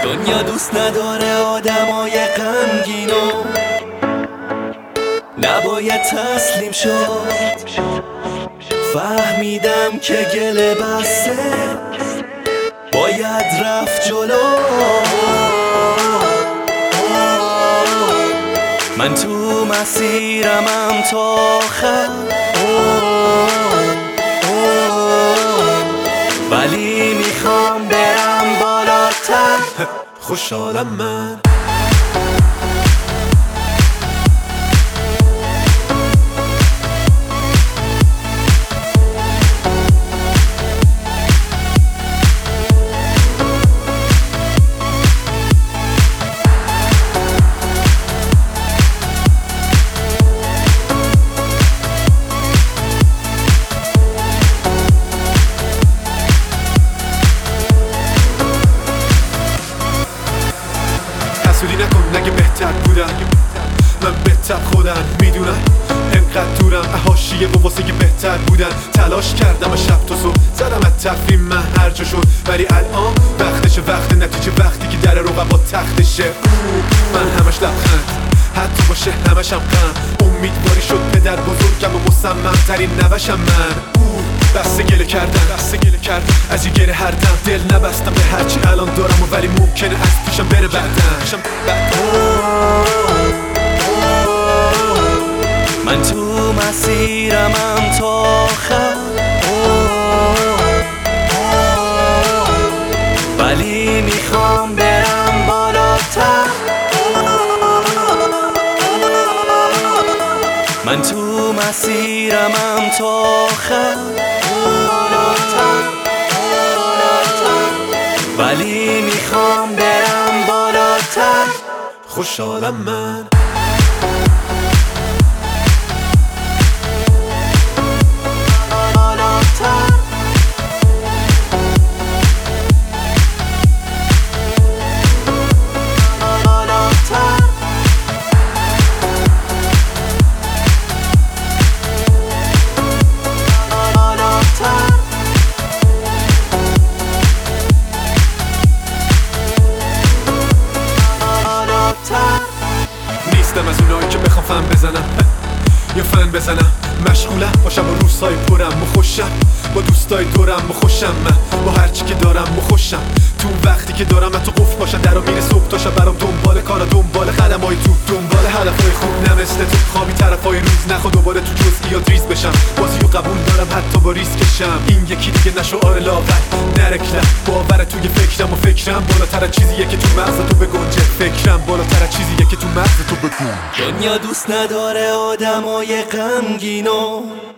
دنیا دوست نداره آدمای غمگینو، نباید تسلیم شد. فهمیدم که گله بسته باید رفت جلو. من تو مسیرمم تا آخر، ولی میخوام برم بالاتر. خوشحالم من حسودی نکن نگه بهتر بودم، من بهتر خودم میدونم. انقدر دورم حاشیه و واسه بهتر بودن تلاش کردم و شب تا صبح زدم از تفریم من هر جا شد، ولی الان وقتشه، وقت نتیجه، وقتی که در رقبا تختشه. من همش لبخند حتی باشه همشم غم، امیدواری شد پدر بزرگم و مصمم ترین نوشم من. بسته گله کردن از این گره هر دم، دل نبستم به هرچی الان دارم و ولی ممکنه از پیشم بره بعدم. من تو مسیرمم تا آخر، ولی میخوام برم بالاتر. من تو مسیرمم تا آخر، ولی میخوام برم بالاتر. خوشحالم من نیستم از اونایی که بخوام فن بزنم یا فن بزنم. مشغولم باشم و روزهای پرم و خوشم، با دوستای دورم و خوشم، من با هرچی که دارم و خوشم. تو وقتی که دارم من تو قفل باشم درو میره صبح تا شب، برام دنبال کارا، دنبال قدمای تو، دنبال هدفای خوب، نه مثل تو خوابی طرفای روز. نخوا دوباره تو جزئیات ریز بشم، بازیو قبول دارم حتی با ریسکشم. این یکی دیگه نشو آره لاغر نرکلم، باور توی فکرم و فکرم بالاتر از چیزیه که تو مغز تو بگنجه. فکرم بالاتر از چیزیه که تو مغز تو بگنجه. دنیا دوست نداره آدمای غمگینو،